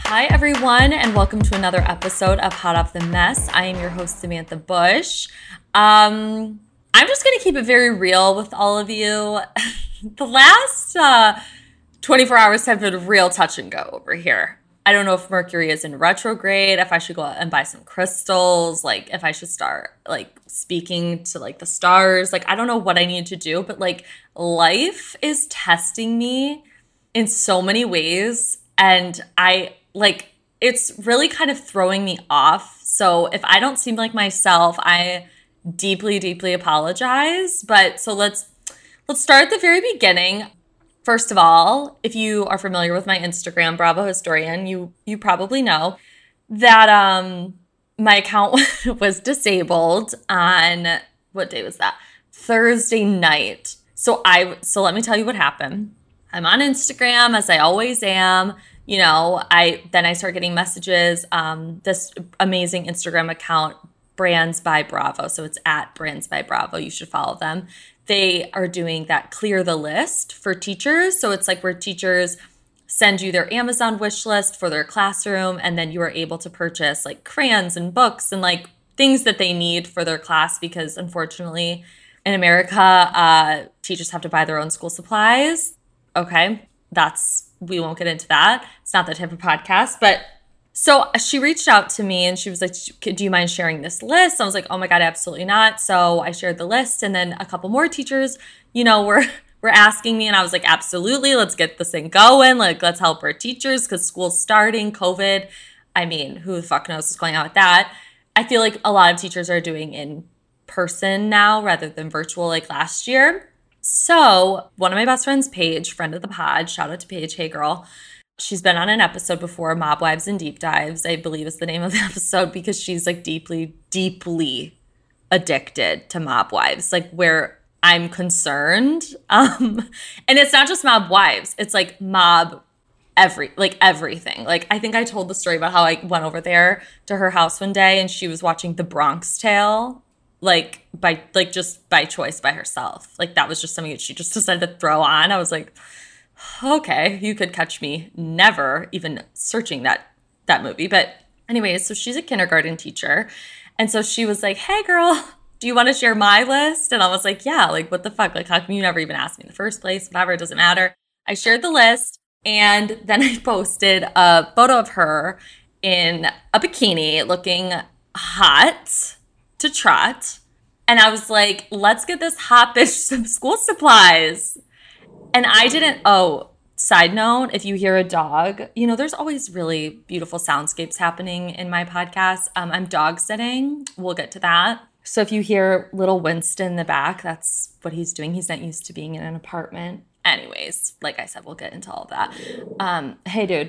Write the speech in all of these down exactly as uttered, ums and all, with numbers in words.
Hi, everyone, and welcome to another episode of Hot Off the Mess. I am your host, Samantha Bush. Um, I'm just going to keep it very real with all of you. The last uh, twenty-four hours have been real touch and go over here. I don't know if Mercury is in retrograde, if I should go out and buy some crystals, like if I should start like speaking to like the stars. Like, I don't know what I need to do, but like life is testing me in so many ways. And I like, it's really kind of throwing me off. So if I don't seem like myself, I deeply, deeply apologize. But so let's, let's start at the very beginning. First of all, if you are familiar with my Instagram, Bravo Historian, you, you probably know that, um, my account was disabled on, what day was that? Thursday night. So I, so let me tell you what happened. I'm on Instagram, as I always am. You know, I then I start getting messages. Um, this amazing Instagram account, Brands by Bravo. So it's at Brands by Bravo. You should follow them. They are doing that clear the list for teachers. So it's like where teachers send you their Amazon wish list for their classroom, and then you are able to purchase like crayons and books and like things that they need for their class, because unfortunately in America, uh, teachers have to buy their own school supplies. Okay, that's, we won't get into that. It's not that type of podcast. But so she reached out to me and she was like, do you mind sharing this list? I was like, oh my God, absolutely not. So I shared the list, and then a couple more teachers, you know, were were asking me, and I was like, absolutely, let's get this thing going. Like, let's help our teachers because school's starting, COVID. I mean, who the fuck knows what's going on with that? I feel like a lot of teachers are doing in person now rather than virtual like last year. So one of my best friends, Paige, friend of the pod, shout out to Paige, hey girl. She's been on an episode before, Mob Wives and Deep Dives, I believe is the name of the episode, because she's like deeply, deeply addicted to Mob Wives, like where I'm concerned. Um, and it's not just Mob Wives, it's like mob every, like everything. Like I think I told the story about how I went over there to her house one day and she was watching The Bronx Tale. Like by like just by choice by herself. Like that was just something that she just decided to throw on. I was like, okay, you could catch me never even searching that that movie. But anyways, so she's a kindergarten teacher. And so she was like, hey girl, do you want to share my list? And I was like, yeah, like what the fuck? Like how come you never even asked me in the first place? Whatever, it doesn't matter. I shared the list, and then I posted a photo of her in a bikini looking hot to trot. And I was like, let's get this hot bitch some school supplies. And I didn't, oh, side note, if you hear a dog, you know, there's always really beautiful soundscapes happening in my podcast. Um, I'm dog sitting. We'll get to that. So if you hear little Winston in the back, that's what he's doing. He's not used to being in an apartment. Anyways, like I said, we'll get into all of that. Um, hey, dude.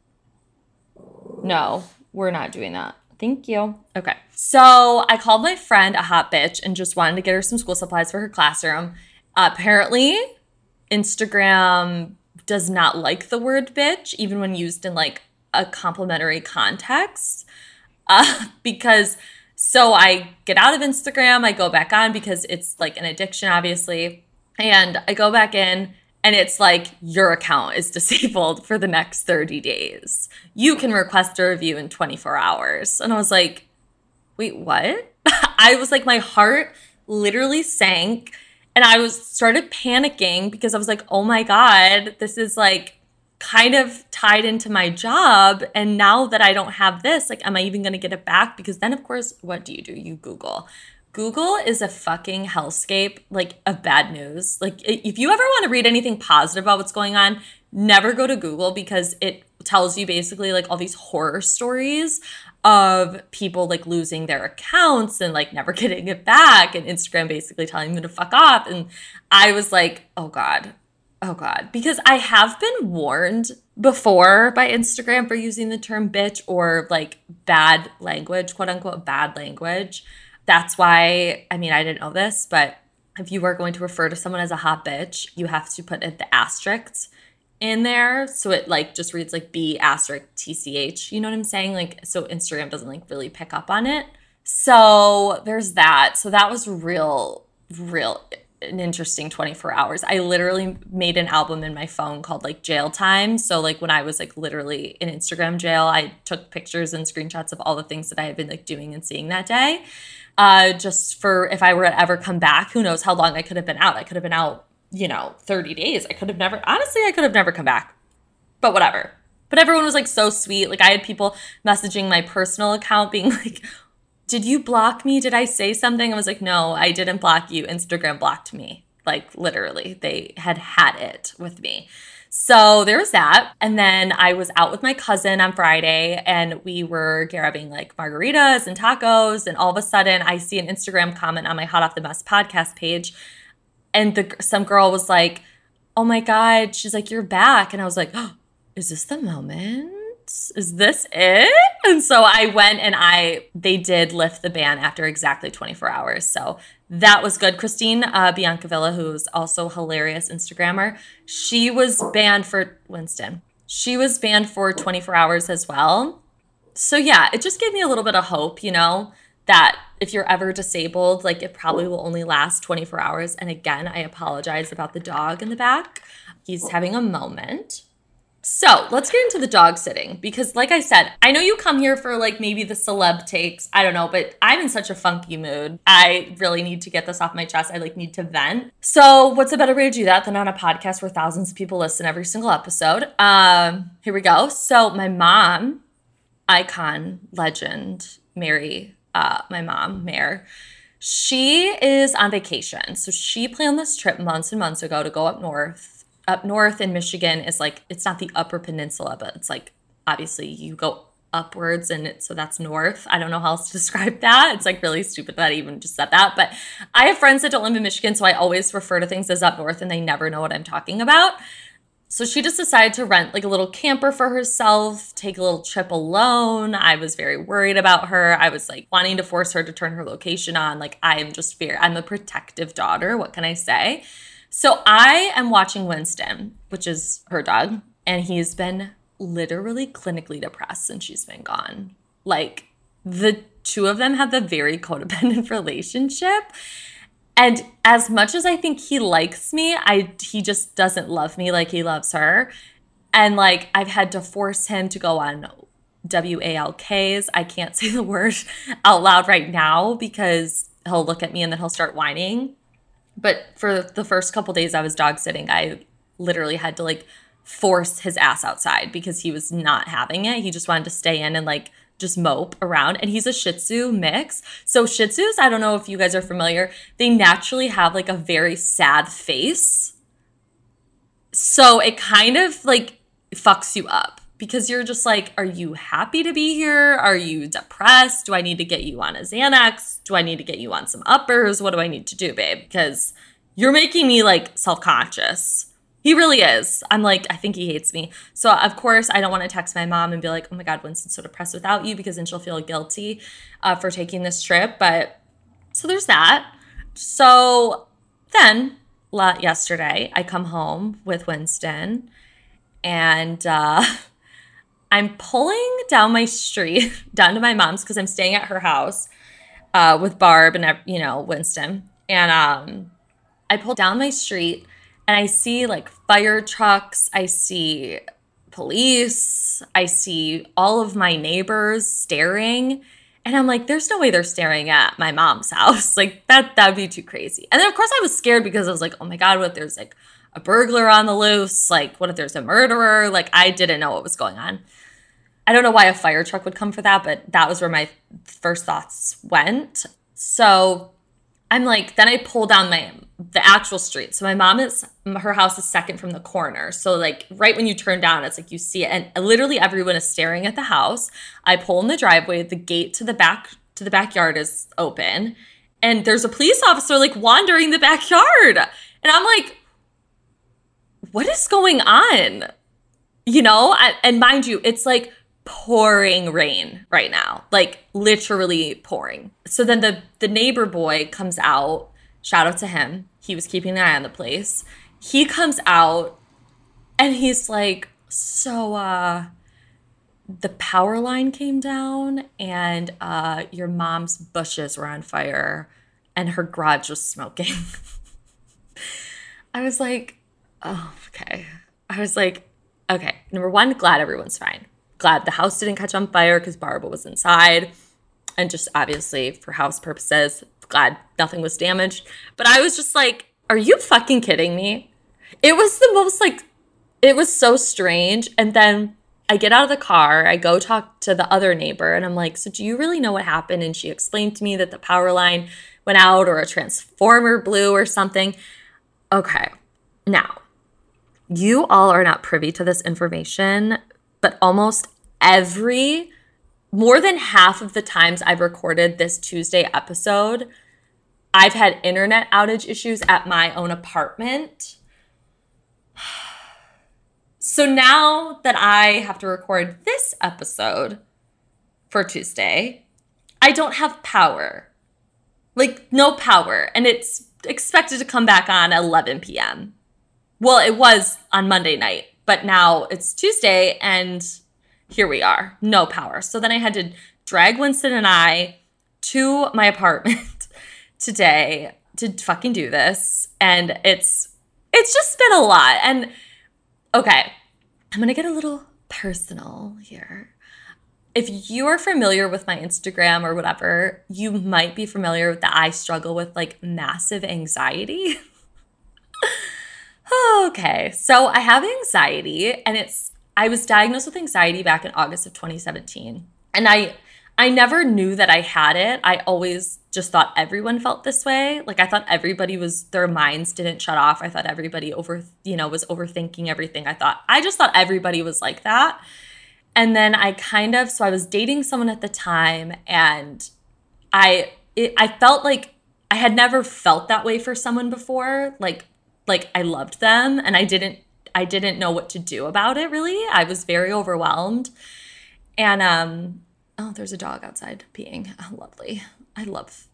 No, we're not doing that. Thank you. Okay. So I called my friend a hot bitch and just wanted to get her some school supplies for her classroom. Uh, apparently, Instagram does not like the word bitch, even when used in like a complimentary context. Uh, because so I get out of Instagram, I go back on because it's like an addiction, obviously. And I go back in, and it's like, your account is disabled for the next thirty days. You can request a review in twenty-four hours. And I was like, wait, what? I was like, my heart literally sank. And I was started panicking because I was like, oh my God, this is like kind of tied into my job. And now that I don't have this, like, am I even going to get it back? Because then, of course, what do you do? You Google. Google is a fucking hellscape, like, of bad news. Like, if you ever want to read anything positive about what's going on, never go to Google, because it tells you basically, like, all these horror stories of people, like, losing their accounts and, like, never getting it back, and Instagram basically telling them to fuck off. And I was like, oh, God. Oh, God. Because I have been warned before by Instagram for using the term bitch or, like, bad language, quote-unquote bad language. That's why, I mean, I didn't know this, but if you are going to refer to someone as a hot bitch, you have to put the asterisk in there. So it like just reads like B asterisk T C H. You know what I'm saying? Like, so Instagram doesn't like really pick up on it. So there's that. So that was real, real an interesting twenty-four hours. I literally made an album in my phone called like Jail Time. So like when I was like literally in Instagram jail, I took pictures and screenshots of all the things that I had been like doing and seeing that day. Uh, just for if I were to ever come back, who knows how long I could have been out. I could have been out, you know, thirty days. I could have never, honestly, I could have never come back, but whatever. But everyone was like so sweet. Like I had people messaging my personal account being like, did you block me? Did I say something? I was like, no, I didn't block you. Instagram blocked me. Like literally, they had had it with me. So there was that. And then I was out with my cousin on Friday and we were grabbing like margaritas and tacos. And all of a sudden I see an Instagram comment on my Hot Off the Mess podcast page. And the, some girl was like, oh my God, she's like, you're back. And I was like, oh, is this the moment? Is this it? And so I went and I, they did lift the ban after exactly twenty-four hours. So that was good. Christine uh, Biancavilla, who's also a hilarious Instagrammer, she was banned for, Winston, she was banned for twenty-four hours as well. So yeah, it just gave me a little bit of hope, you know, that if you're ever disabled, like it probably will only last twenty-four hours. And again, I apologize about the dog in the back. He's having a moment. So let's get into the dog sitting because like I said, I know you come here for like maybe the celeb takes, I don't know, but I'm in such a funky mood. I really need to get this off my chest. I like need to vent. So what's a better way to do that than on a podcast where thousands of people listen every single episode? Um, here we go. So my mom, icon, legend, Mary, uh, my mom, Mare, she is on vacation. So she planned this trip months and months ago to go up north. Up north in Michigan is like, it's not the Upper Peninsula, but it's like, obviously you go upwards and it, so that's north. I don't know how else to describe that. It's like really stupid that I even just said that. But I have friends that don't live in Michigan, so I always refer to things as up north and they never know what I'm talking about. So she just decided to rent like a little camper for herself, take a little trip alone. I was very worried about her. I was like wanting to force her to turn her location on. Like I am just fear. I'm a protective daughter. What can I say? So I am watching Winston, which is her dog, and he's been literally clinically depressed since she's been gone. Like the two of them have a very codependent relationship. And as much as I think he likes me, I he just doesn't love me like he loves her. And like I've had to force him to go on W A L Ks. I can't say the word out loud right now because he'll look at me and then he'll start whining. But for the first couple days I was dog sitting, I literally had to like force his ass outside because he was not having it. He just wanted to stay in and like just mope around. And he's a Shih Tzu mix. So Shih Tzus, I don't know if you guys are familiar, they naturally have like a very sad face. So it kind of like fucks you up because you're just like, are you happy to be here? Are you depressed? Do I need to get you on a Xanax? Do I need to get you on some uppers? What do I need to do, babe? Because you're making me like self-conscious. He really is. I'm like, I think he hates me. So of course I don't want to text my mom and be like, oh my God, Winston's so depressed without you, because then she'll feel guilty uh, for taking this trip. But so there's that. So then yesterday I come home with Winston and uh, I'm pulling down my street, down to my mom's because I'm staying at her house uh, with Barb and, you know, Winston. And um, I pull down my street and I see like fire trucks. I see police. I see all of my neighbors staring. And I'm like, there's no way they're staring at my mom's house. Like that, that would be too crazy. And then of course I was scared because I was like, oh my God, what if there's like a burglar on the loose? Like what if there's a murderer? Like I didn't know what was going on. I don't know why a fire truck would come for that, but that was where my first thoughts went. So I'm like, then I pull down my the actual street. So my mom is, her house is second from the corner. So like right when you turn down, it's like you see it. And literally everyone is staring at the house. I pull in the driveway. The gate to the back, to the backyard is open. And there's a police officer like wandering the backyard. And I'm like, what is going on? You know, I, and mind you, it's like pouring rain right now, like literally pouring. So then the, the neighbor boy comes out. Shout out to him. He was keeping an eye on the place. He comes out and he's like, so uh, the power line came down and uh, your mom's bushes were on fire and her garage was smoking. I was like, oh, okay. I was like, okay, number one, glad everyone's fine. Glad the house didn't catch on fire because Barbara was inside. And just obviously for house purposes, glad nothing was damaged. But I was just like, are you fucking kidding me? It was the most like, it was so strange. And then I get out of the car, I go talk to the other neighbor, and I'm like, so do you really know what happened? And she explained to me that the power line went out or a transformer blew or something. Okay, now, you all are not privy to this information, but almost every, more than half of the times I've recorded this Tuesday episode, I've had internet outage issues at my own apartment. So now that I have to record this episode for Tuesday, I don't have power. Like, no power. And it's expected to come back on at eleven p.m. Well, it was on Monday night, but now it's Tuesday and here we are. No power. So then I had to drag Winston and I to my apartment today to fucking do this. And it's it's just been a lot. And okay, I'm going to get a little personal here. If you are familiar with my Instagram or whatever, you might be familiar that I struggle with like massive anxiety. Okay, so I have anxiety, and it's I was diagnosed with anxiety back in August of twenty seventeen. And I I never knew that I had it. I always just thought everyone felt this way. Like I thought everybody was, their minds didn't shut off. I thought everybody over, you know, was overthinking everything. I thought, I just thought everybody was like that. And then I kind of, so I was dating someone at the time, and I, it, I felt like I had never felt that way for someone before. Like, like I loved them, and I didn't, I didn't know what to do about it really. I was very overwhelmed. And, um, oh, there's a dog outside peeing. Oh, lovely. I love,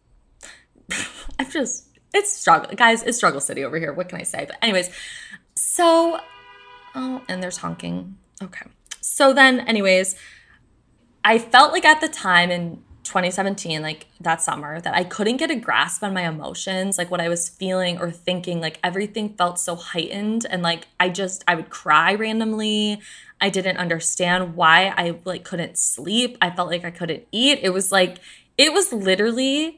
I'm just, it's struggle. Guys, it's struggle city over here. What can I say? But anyways, so, oh, and there's honking. Okay. So then anyways, I felt like at the time in twenty seventeen, like that summer, that I couldn't get a grasp on my emotions, like what I was feeling or thinking. Like everything felt so heightened, and like I just, I would cry randomly. I didn't understand why I like couldn't sleep. I felt like I couldn't eat. It was like, it was literally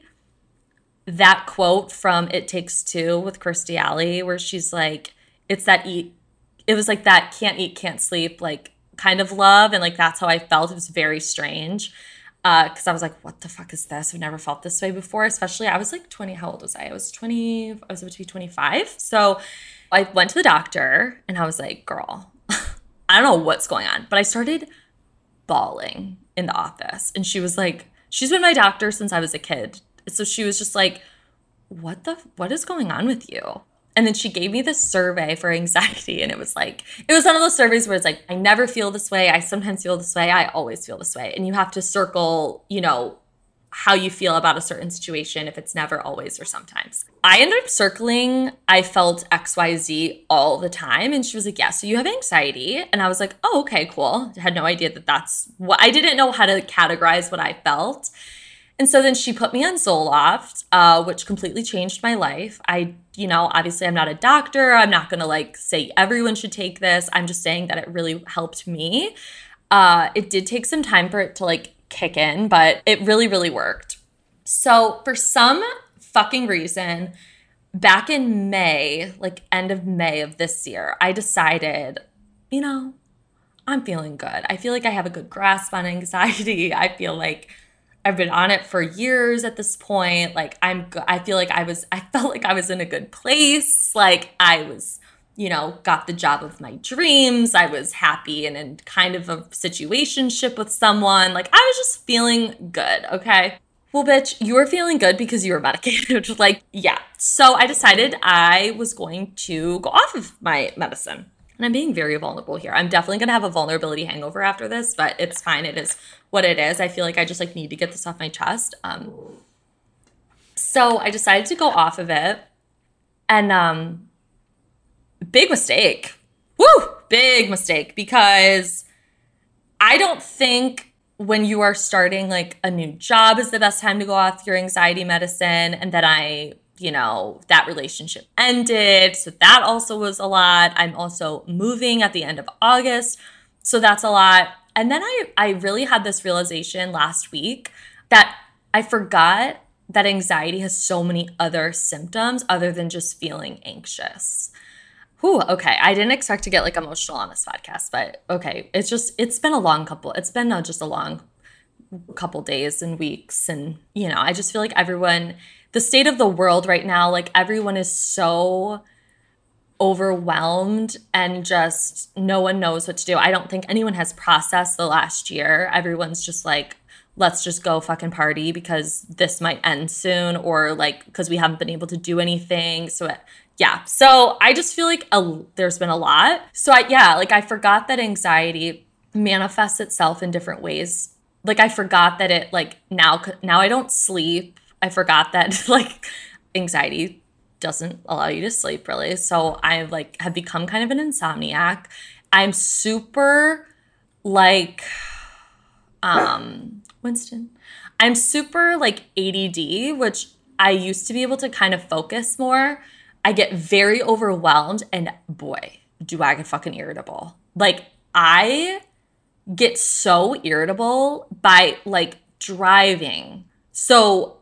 that quote from It Takes Two with Kirstie Alley, where she's like, it's that eat, it was like that can't eat, can't sleep, like kind of love. And like, that's how I felt. It was very strange. Uh, cause I was like, what the fuck is this? I've never felt this way before. Especially I was like twenty, how old was I? I was twenty, I was about to be twenty-five. So I went to the doctor and I was like, girl, I don't know what's going on, but I started bawling in the office. And she was like, she's been my doctor since I was a kid. So she was just like, what the, what is going on with you? And then she gave me this survey for anxiety. And it was like, it was one of those surveys where it's like, I never feel this way. I sometimes feel this way. I always feel this way. And you have to circle, you know, how you feel about a certain situation, if it's never, always, or sometimes. I ended up circling, I felt X Y Z all the time. And she was like, yeah, so you have anxiety. And I was like, oh, okay, cool. I had no idea that that's what, I didn't know how to categorize what I felt. And so then she put me on Zoloft, uh, which completely changed my life. I, you know, obviously I'm not a doctor. I'm not going to like say everyone should take this. I'm just saying that it really helped me. Uh, it did take some time for it to like kick in, but it really, really worked. So for some fucking reason, back in May, like end of May of this year, I decided, you know, I'm feeling good. I feel like I have a good grasp on anxiety. I feel like I've been on it for years at this point. Like I'm, I feel like I was, I felt like I was in a good place. Like I was, you know, got the job of my dreams. I was happy and in kind of a situationship with someone. Like I was just feeling good. Okay. Well, bitch, you were feeling good because you were medicated. Like, yeah. So I decided I was going to go off of my medicine. And I'm being very vulnerable here. I'm definitely going to have a vulnerability hangover after this, but it's fine. It is what it is. I feel like I just like need to get this off my chest. Um, so I decided to go off of it, and um, big mistake. Woo! Big mistake, because I don't think when you are starting like a new job is the best time to go off your anxiety medicine. And then I you know, that relationship ended. So that also was a lot. I'm also moving at the end of August. So that's a lot. And then I, I really had this realization last week that I forgot that anxiety has so many other symptoms other than just feeling anxious. Whew, okay. I didn't expect to get like emotional on this podcast, but okay. It's just, it's been a long couple, it's been a, just a long couple days and weeks. And, you know, I just feel like everyone, the state of the world right now, like everyone is so overwhelmed and just no one knows what to do. I don't think anyone has processed the last year. Everyone's just like, let's just go fucking party because this might end soon, or like because we haven't been able to do anything. So it, yeah. So I just feel like a, there's been a lot. So I, yeah, like I forgot that anxiety manifests itself in different ways. Like I forgot that it like now, now I don't sleep. I forgot that like anxiety doesn't allow you to sleep really. So I like have become kind of an insomniac. I'm super like, um, Winston, I'm super like A D D, which I used to be able to kind of focus more. I get very overwhelmed and boy, do I get fucking irritable. Like I get so irritable by like driving. So,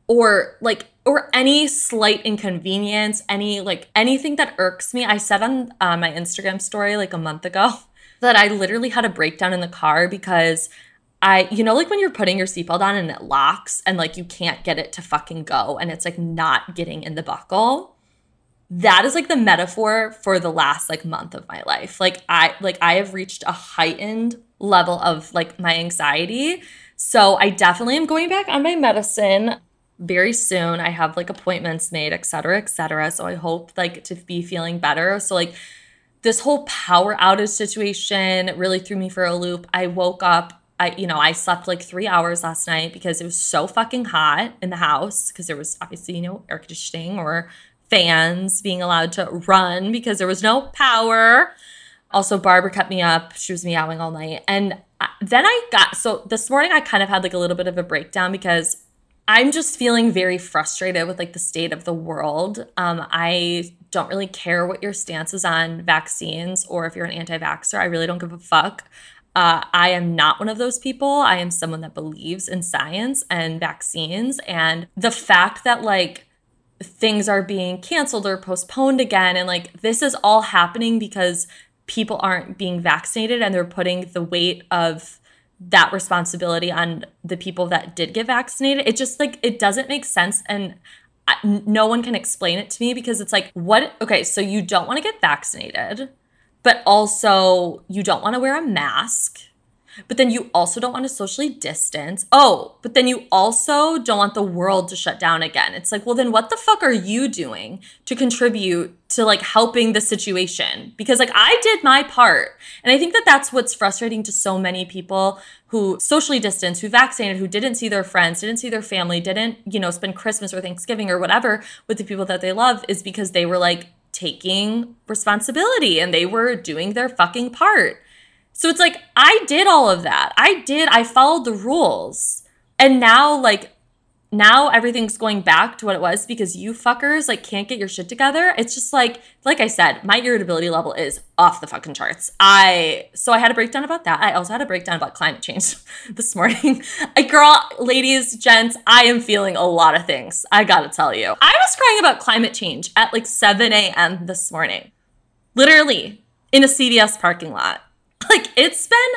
or like, or any slight inconvenience, any like anything that irks me. I said on uh, my Instagram story like a month ago that I literally had a breakdown in the car because I, you know, like when you're putting your seatbelt on and it locks and like you can't get it to fucking go and it's like not getting in the buckle. That is like the metaphor for the last like month of my life. Like I, like I have reached a heightened level of like my anxiety. So I definitely am going back on my medicine very soon. I have like appointments made, et cetera, et cetera. So I hope like to be feeling better. So like this whole power outage situation really threw me for a loop. I woke up I, you know, I slept like three hours last night because it was so fucking hot in the house because there was obviously, you know, air conditioning or fans being allowed to run because there was no power. Also, Barbara kept me up. She was meowing all night. And then I got, so this morning I kind of had like a little bit of a breakdown because I'm just feeling very frustrated with like the state of the world. Um, I don't really care what your stance is on vaccines or if you're an anti-vaxxer. I really don't give a fuck. Uh, I am not one of those people. I am someone that believes in science and vaccines. And the fact that like things are being canceled or postponed again, and like this is all happening because people aren't being vaccinated and they're putting the weight of that responsibility on the people that did get vaccinated. It just like, it doesn't make sense. And I, no one can explain it to me because it's like, what? Okay, so you don't want to get vaccinated, but also you don't want to wear a mask, but then you also don't want to socially distance. Oh, but then you also don't want the world to shut down again. It's like, well, then what the fuck are you doing to contribute to like helping the situation? Because like I did my part. And I think that that's what's frustrating to so many people who socially distanced, who vaccinated, who didn't see their friends, didn't see their family, didn't, you know, spend Christmas or Thanksgiving or whatever with the people that they love, is because they were like taking responsibility and they were doing their fucking part. So it's like, I did all of that. I did, I followed the rules. And now, like, now everything's going back to what it was because you fuckers, like, can't get your shit together. It's just like, like I said, my irritability level is off the fucking charts. I, so I had a breakdown about that. I also had a breakdown about climate change this morning. I, girl, ladies, gents, I am feeling a lot of things. I gotta tell you. I was crying about climate change at like seven a.m. this morning. Literally, in a C V S parking lot. Like, it's been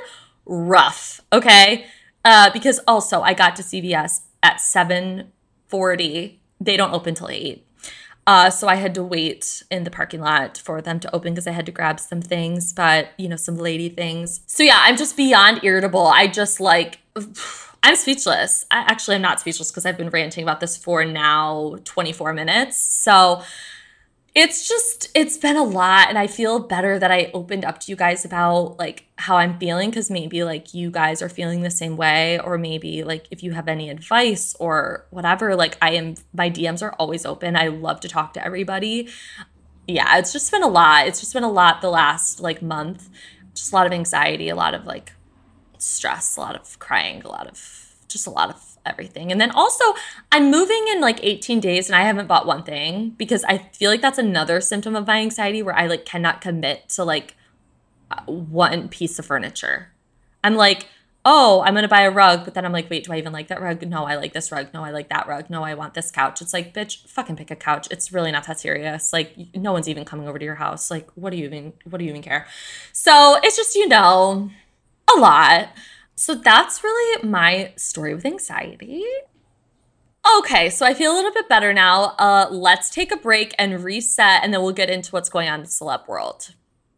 rough, okay? Uh, because also, I got to C V S at seven forty. They don't open till eight. Uh, so I had to wait in the parking lot for them to open because I had to grab some things, but, you know, some lady things. So, yeah, I'm just beyond irritable. I just, like, I'm speechless. I actually am not speechless because I've been ranting about this for now twenty-four minutes. So it's just, it's been a lot, and I feel better that I opened up to you guys about like how I'm feeling, because maybe like you guys are feeling the same way, or maybe like if you have any advice or whatever, like I am, my D Ms are always open. I love to talk to everybody. Yeah, it's just been a lot. It's just been a lot the last like month. Just a lot of anxiety, a lot of like stress, a lot of crying, a lot of just a lot of everything. And then also, I'm moving in like eighteen days and I haven't bought one thing because I feel like that's another symptom of my anxiety where I like cannot commit to like one piece of furniture. I'm like, oh, I'm going to buy a rug. But then I'm like, wait, do I even like that rug? No, I like this rug. No, I like that rug. No, I want this couch. It's like, bitch, fucking pick a couch. It's really not that serious. Like, no one's even coming over to your house. Like, what do you even, what do you even care? So it's just, you know, a lot. So that's really my story with anxiety. Okay, so I feel a little bit better now. Uh, let's take a break and reset, and then we'll get into what's going on in the celeb world.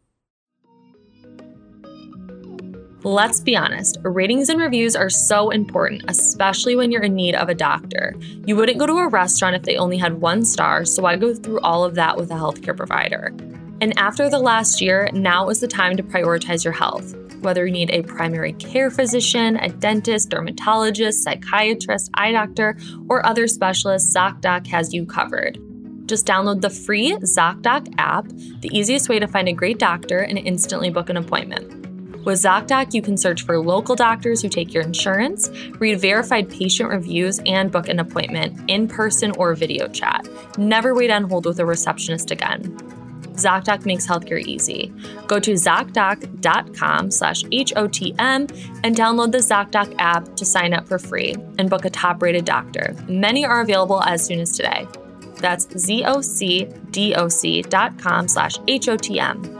Let's be honest, ratings and reviews are so important, especially when you're in need of a doctor. You wouldn't go to a restaurant if they only had one star, so I go through all of that with a healthcare provider. And after the last year, now is the time to prioritize your health. Whether you need a primary care physician, a dentist, dermatologist, psychiatrist, eye doctor, or other specialists, ZocDoc has you covered. Just download the free ZocDoc app, the easiest way to find a great doctor and instantly book an appointment. With ZocDoc, you can search for local doctors who take your insurance, read verified patient reviews, and book an appointment in person or video chat. Never wait on hold with a receptionist again. ZocDoc makes healthcare easy. Go to ZocDoc.com slash H-O-T-M and download the ZocDoc app to sign up for free and book a top-rated doctor. Many are available as soon as today. That's Z-O-C-D-O-C dot com slash H-O-T-M.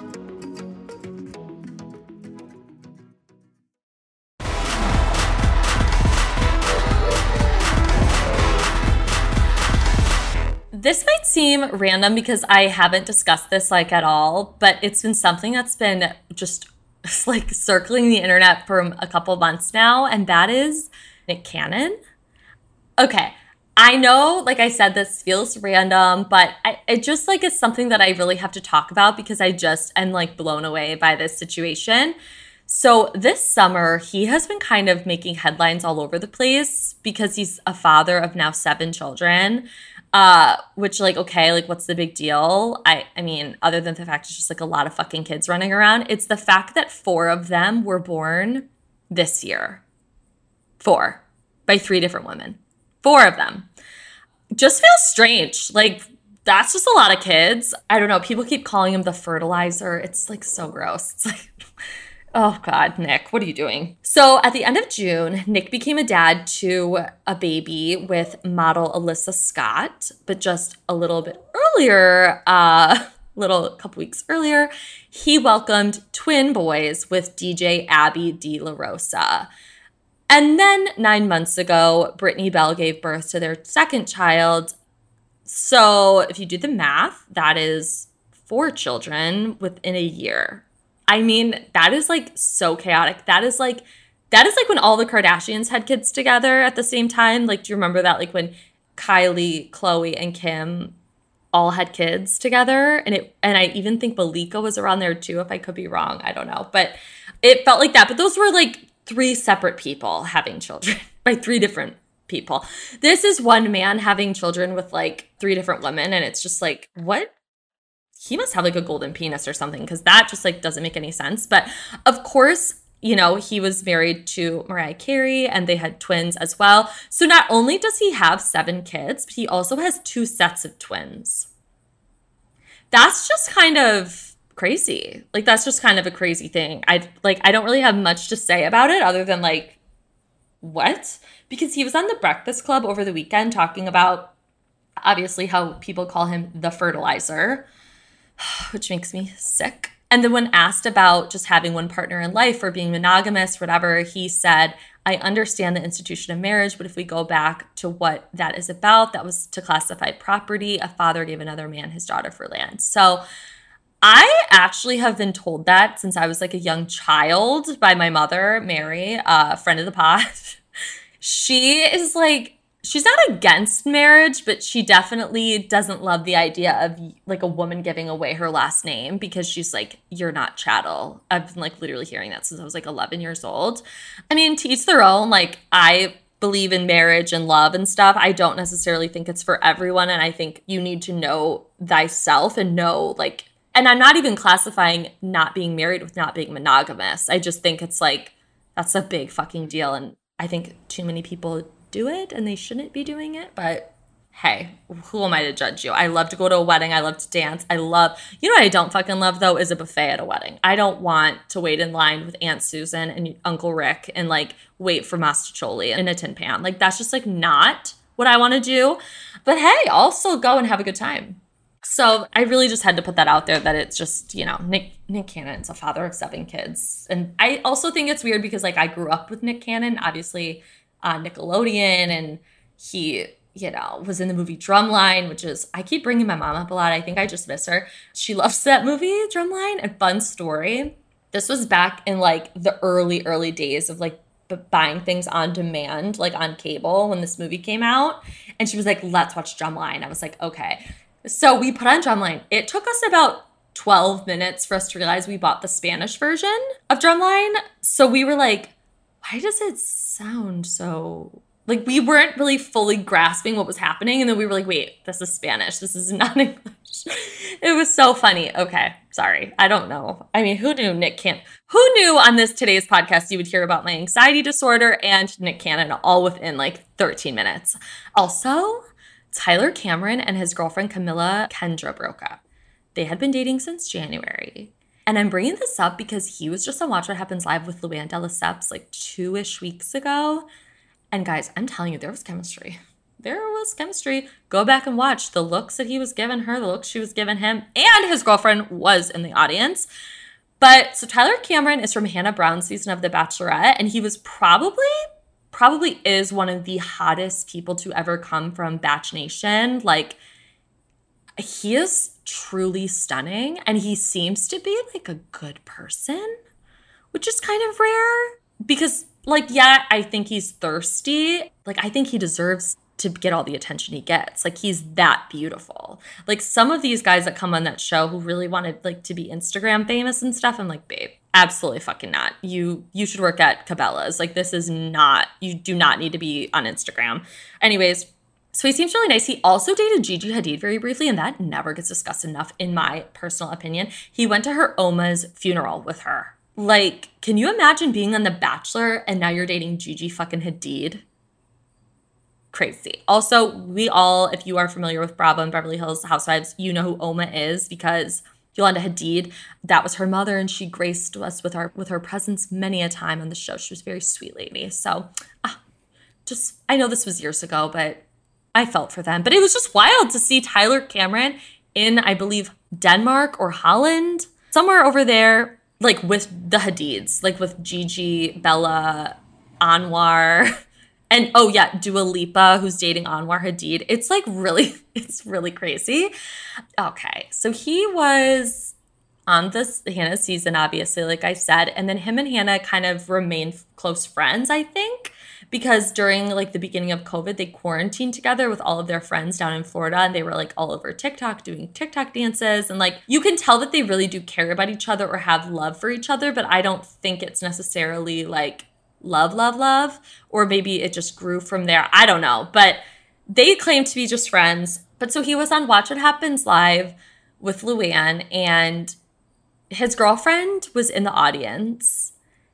This might seem random because I haven't discussed this like at all, but it's been something that's been just like circling the internet for a couple months now, and that is Nick Cannon. Okay, I know, like I said, this feels random, but I, it just like is something that I really have to talk about because I just am like blown away by this situation. So this summer, he has been kind of making headlines all over the place because he's a father of now seven children. Uh, which like, okay, like what's the big deal? I, I mean, other than the fact it's just like a lot of fucking kids running around, it's the fact that four of them were born this year. Four. By three different women. Four of them. Just feels strange. Like, that's just a lot of kids. I don't know. People keep calling him the fertilizer. It's like so gross. It's like... Oh, God, Nick, what are you doing? So at the end of June, Nick became a dad to a baby with model Alyssa Scott, but just a little bit earlier, uh, little couple weeks earlier, he welcomed twin boys with D J Abby De La Rosa. And then nine months ago, Brittany Bell gave birth to their second child. So if you do the math, that is four children within a year. I mean, that is like so chaotic. That is like, that is like when all the Kardashians had kids together at the same time. Like, do you remember that? Like when Kylie, Khloe, and Kim all had kids together. And it, and I even think Malika was around there too, if I could be wrong. I don't know. But it felt like that. But those were like three separate people having children by three different people. This is one man having children with like three different women. And it's just like, what? He must have like a golden penis or something because that just like doesn't make any sense. But of course, you know, he was married to Mariah Carey and they had twins as well. So not only does he have seven kids, but he also has two sets of twins. That's just kind of crazy. Like, that's just kind of a crazy thing. I like, I don't really have much to say about it other than like, what? Because he was on the Breakfast Club over the weekend talking about obviously how people call him the fertilizer, which makes me sick. And then when asked about just having one partner in life or being monogamous, whatever, he said, I understand the institution of marriage, but if we go back to what that is about, that was to classify property. A father gave another man his daughter for land. So I actually have been told that since I was like a young child by my mother, Mary, a friend of the pod. She is like, she's not against marriage, but she definitely doesn't love the idea of like a woman giving away her last name because she's like, you're not chattel. I've been like literally hearing that since I was like eleven years old. I mean, to each their own. Like, I believe in marriage and love and stuff. I don't necessarily think it's for everyone. And I think you need to know thyself and know like, and I'm not even classifying not being married with not being monogamous. I just think it's like, that's a big fucking deal. And I think too many people do it and they shouldn't be doing it. But hey, who am I to judge you? I love to go to a wedding. I love to dance. I love, you know what I don't fucking love though is a buffet at a wedding. I don't want to wait in line with Aunt Susan and Uncle Rick and like wait for mastacholi in a tin pan. Like that's just like not what I want to do. But hey, I'll still go and have a good time. So I really just had to put that out there that it's just, you know, Nick Nick Cannon's a father of seven kids. And I also think it's weird because like I grew up with Nick Cannon, obviously on Nickelodeon, and he, you know, was in the movie Drumline, which is, I keep bringing my mom up a lot. I think I just miss her. She loves that movie, Drumline, and fun story. This was back in like the early, early days of like buying things on demand, like on cable when this movie came out. And she was like, let's watch Drumline. I was like, okay. So we put on Drumline. It took us about twelve minutes for us to realize we bought the Spanish version of Drumline. So we were like, why does it sound so... Like, we weren't really fully grasping what was happening. And then we were like, wait, this is Spanish. This is not English. It was so funny. Okay, sorry. I don't know. I mean, who knew Nick Cannon? Who knew on this today's podcast you would hear about my anxiety disorder and Nick Cannon all within like thirteen minutes? Also, Tyler Cameron and his girlfriend Camilla Kendra broke up. They had been dating since January. And I'm bringing this up because he was just on Watch What Happens Live with Luann de Lesseps like two-ish weeks ago. And guys, I'm telling you, there was chemistry. There was chemistry. Go back and watch the looks that he was giving her, the looks she was giving him, and his girlfriend was in the audience. But so Tyler Cameron is from Hannah Brown's season of The Bachelorette, and he was probably, probably is one of the hottest people to ever come from Batch Nation. Like, he is truly stunning, and he seems to be like a good person, which is kind of rare because, like, yeah, I think he's thirsty. Like, I think he deserves to get all the attention he gets. Like, he's that beautiful. Like, some of these guys that come on that show who really wanted, like, to be Instagram famous and stuff, I'm like, babe, absolutely fucking not. You you should work at Cabela's. Like, this is not, you do not need to be on Instagram. Anyways, so he seems really nice. He also dated Gigi Hadid very briefly, and that never gets discussed enough, in my personal opinion. He went to her Oma's funeral with her. Like, can you imagine being on The Bachelor and now you're dating Gigi fucking Hadid? Crazy. Also, we all, if you are familiar with Bravo and Beverly Hills Housewives, you know who Oma is because Yolanda Hadid, that was her mother, and she graced us with our with her presence many a time on the show. She was a very sweet lady. So, ah, just, I know this was years ago, but I felt for them. But it was just wild to see Tyler Cameron in, I believe, Denmark or Holland, somewhere over there, like with the Hadids, like with Gigi, Bella, Anwar, and oh yeah, Dua Lipa, who's dating Anwar Hadid. It's like really, it's really crazy. Okay, so he was on this Hannah season, obviously, like I said, and then him and Hannah kind of remained close friends, I think, because during like the beginning of COVID, they quarantined together with all of their friends down in Florida, and they were like all over TikTok doing TikTok dances. And like, you can tell that they really do care about each other or have love for each other, but I don't think it's necessarily like love, love, love, or maybe it just grew from there. I don't know, but they claim to be just friends. But so he was on Watch What Happens Live with Luann, and his girlfriend was in the audience.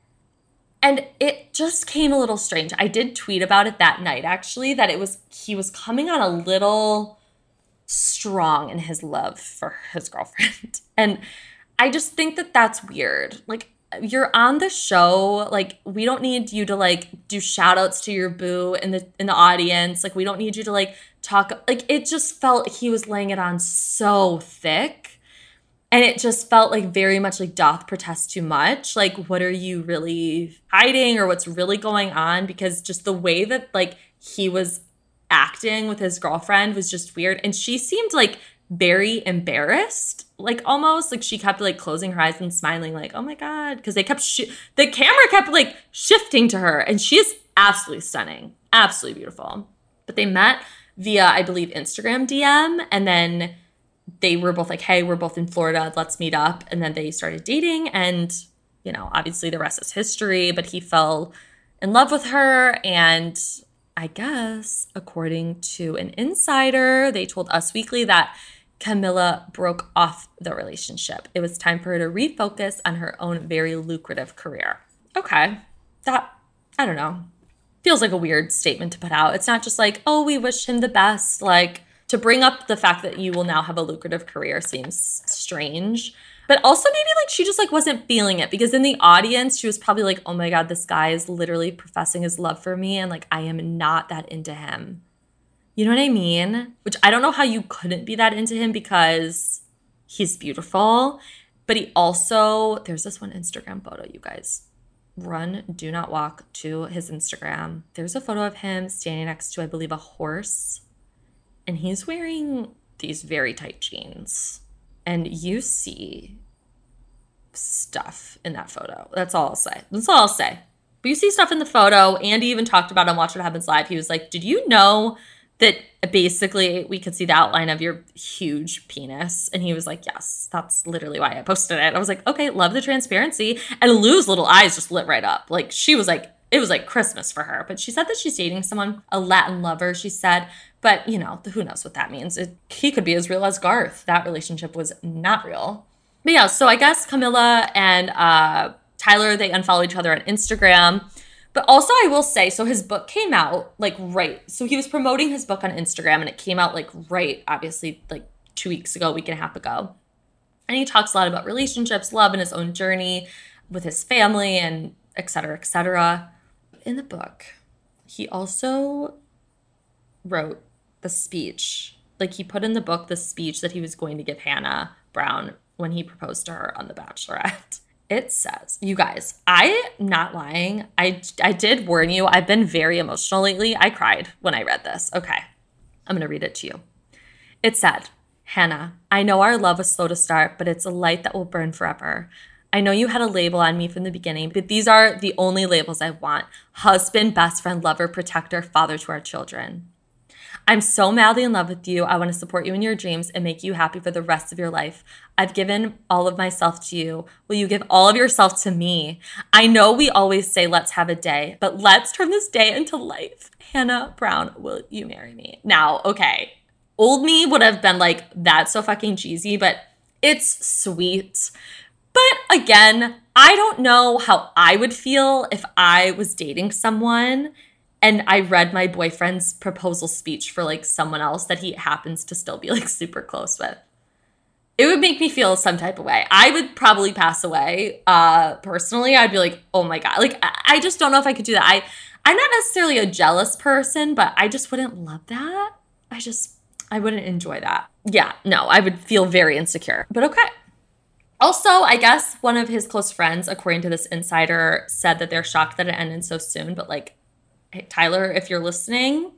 And it just came a little strange. I did tweet about it that night, actually, that it was, he was coming on a little strong in his love for his girlfriend. And I just think that that's weird. Like, you're on the show. Like, we don't need you to, like, do shout outs to your boo in the, in the audience. Like, we don't need you to, like, talk. Like, it just felt he was laying it on so thick. And it just felt like very much like doth protest too much. Like, what are you really hiding or what's really going on? Because just the way that like he was acting with his girlfriend was just weird. And she seemed like very embarrassed, like almost like she kept like closing her eyes and smiling like, oh my God. Because they kept, sh- the camera kept like shifting to her. And she is absolutely stunning, absolutely beautiful. But they met via, I believe, Instagram D M, and then they were both like, hey, we're both in Florida, let's meet up. And then they started dating, and, you know, obviously the rest is history, but he fell in love with her. And I guess, according to an insider, they told Us Weekly that Camilla broke off the relationship. It was time for her to refocus on her own very lucrative career. Okay. That, I don't know. feels like a weird statement to put out. It's not just like, oh, we wish him the best. Like, to bring up the fact that you will now have a lucrative career seems strange. But also maybe like she just like wasn't feeling it, because in the audience, she was probably like, oh my God, this guy is literally professing his love for me. And like, I am not that into him. You know what I mean? Which I don't know how you couldn't be that into him, because he's beautiful. But he also, there's this one Instagram photo, you guys. Run, do not walk to his Instagram. There's a photo of him standing next to, I believe, a horse. And he's wearing these very tight jeans. And you see stuff in that photo. That's all I'll say. That's all I'll say. But you see stuff in the photo. Andy even talked about it on Watch What Happens Live. He was like, did you know that basically we could see the outline of your huge penis? And he was like, yes, that's literally why I posted it. I was like, okay, love the transparency. And Lou's little eyes just lit right up. Like, she was like, it was like Christmas for her. But she said that she's dating someone, a Latin lover, she said. But, you know, who knows what that means. It, he could be as real as Garth. That relationship was not real. But yeah, so I guess Camilla and uh, Tyler, they unfollow each other on Instagram. But also I will say, so his book came out like right. So he was promoting his book on Instagram, and it came out like right, obviously like two weeks ago, week and a half ago. And he talks a lot about relationships, love, and his own journey with his family, and et cetera, et cetera. In the book, he also wrote the speech. Like, he put in the book the speech that he was going to give Hannah Brown when he proposed to her on The Bachelorette. It says, you guys, I'm not lying. I, I did warn you. I've been very emotional lately. I cried when I read this. Okay, I'm going to read it to you. It said, Hannah, I know our love was slow to start, but it's a light that will burn forever. I know you had a label on me from the beginning, but these are the only labels I want. Husband, best friend, lover, protector, father to our children. I'm so madly in love with you. I want to support you in your dreams and make you happy for the rest of your life. I've given all of myself to you. Will you give all of yourself to me? I know we always say, let's have a day, but let's turn this day into life. Hannah Brown, will you marry me? Now, okay, old me would have been like, that's so fucking cheesy, but it's sweet. But again, I don't know how I would feel if I was dating someone and I read my boyfriend's proposal speech for like someone else that he happens to still be like super close with. It would make me feel some type of way. I would probably pass away. Uh, personally, I'd be like, oh my God. Like, I just don't know if I could do that. I, I'm not necessarily a jealous person, but I just wouldn't love that. I just, I wouldn't enjoy that. Yeah, no, I would feel very insecure, but okay. Also, I guess one of his close friends, according to this insider, said that they're shocked that it ended so soon. But like, hey, Tyler, if you're listening,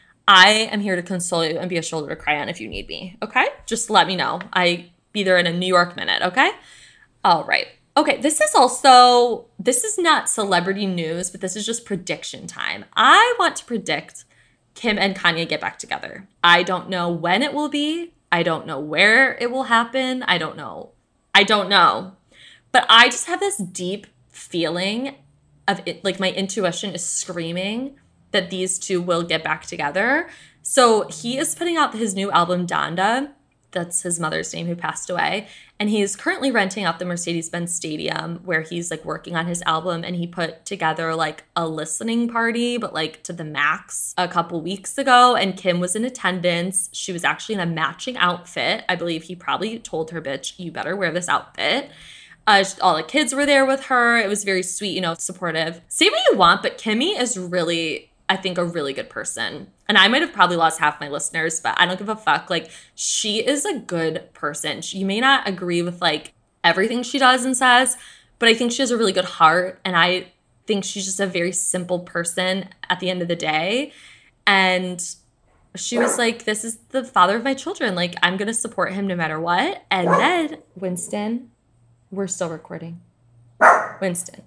I am here to console you and be a shoulder to cry on if you need me, okay? Just let me know. I be there in a New York minute, okay? All right. Okay, this is also, this is not celebrity news, but this is just prediction time. I want to predict Kim and Kanye get back together. I don't know when it will be. I don't know where it will happen. I don't know. I don't know. But I just have this deep feeling of it, like my intuition is screaming that these two will get back together. So he is putting out his new album, Donda. That's his mother's name, who passed away. And he's currently renting out the Mercedes-Benz Stadium where he's like working on his album. And he put together like a listening party, but like to the max a couple weeks ago. And Kim was in attendance. She was actually in a matching outfit. I believe he probably told her, bitch, you better wear this outfit. Uh, all the kids were there with her. It was very sweet, you know, supportive. Say what you want, but Kimmy is really, I think, a really good person. And I might have probably lost half my listeners, but I don't give a fuck. Like, she is a good person. She, you may not agree with, like, everything she does and says, but I think she has a really good heart. And I think she's just a very simple person at the end of the day. And she was like, this is the father of my children. Like, I'm going to support him no matter what. And then, Winston, we're still recording. Winston.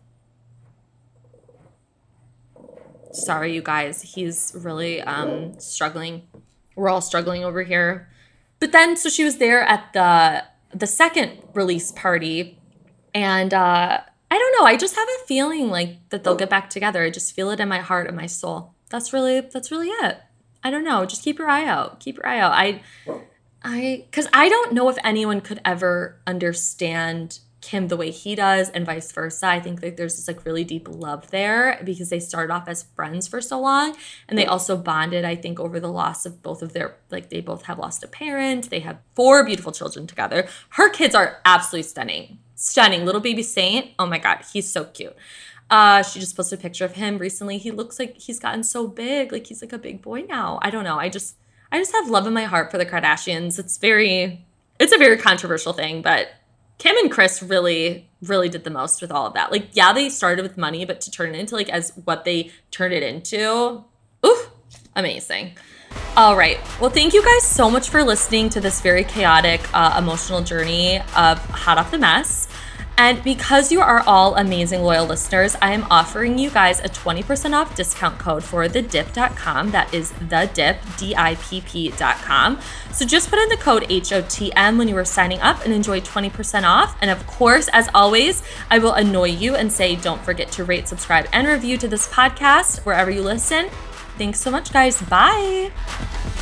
Sorry, you guys. He's really um, struggling. We're all struggling over here. But then, so she was there at the the second release party. And uh, I don't know. I just have a feeling like that they'll get back together. I just feel it in my heart and my soul. That's really, that's really it. I don't know. Just keep your eye out. Keep your eye out. I, I, because I don't know if anyone could ever understand Kim the way he does and vice versa. I think that there's this like really deep love there because they started off as friends for so long, and they also bonded, I think, over the loss of both of their, like they both have lost a parent. They have four beautiful children together. Her kids are absolutely stunning. Stunning. Little baby Saint. Oh my God, he's so cute. Uh, she just posted a picture of him recently. He looks like he's gotten so big. Like he's like a big boy now. I don't know. I just, I just have love in my heart for the Kardashians. It's very, it's a very controversial thing, but Kim and Kris really, really did the most with all of that. Like, yeah, they started with money, but to turn it into like as what they turned it into, ooh, amazing. All right. Well, thank you guys so much for listening to this very chaotic, uh, emotional journey of Hot Off the Mess. And because you are all amazing loyal listeners, I am offering you guys a twenty percent off discount code for the dip dot com. That is the dip, D I P P dot com. So just put in the code H O T M when you are signing up and enjoy twenty percent off. And of course, as always, I will annoy you and say, don't forget to rate, subscribe, and review to this podcast wherever you listen. Thanks so much, guys. Bye.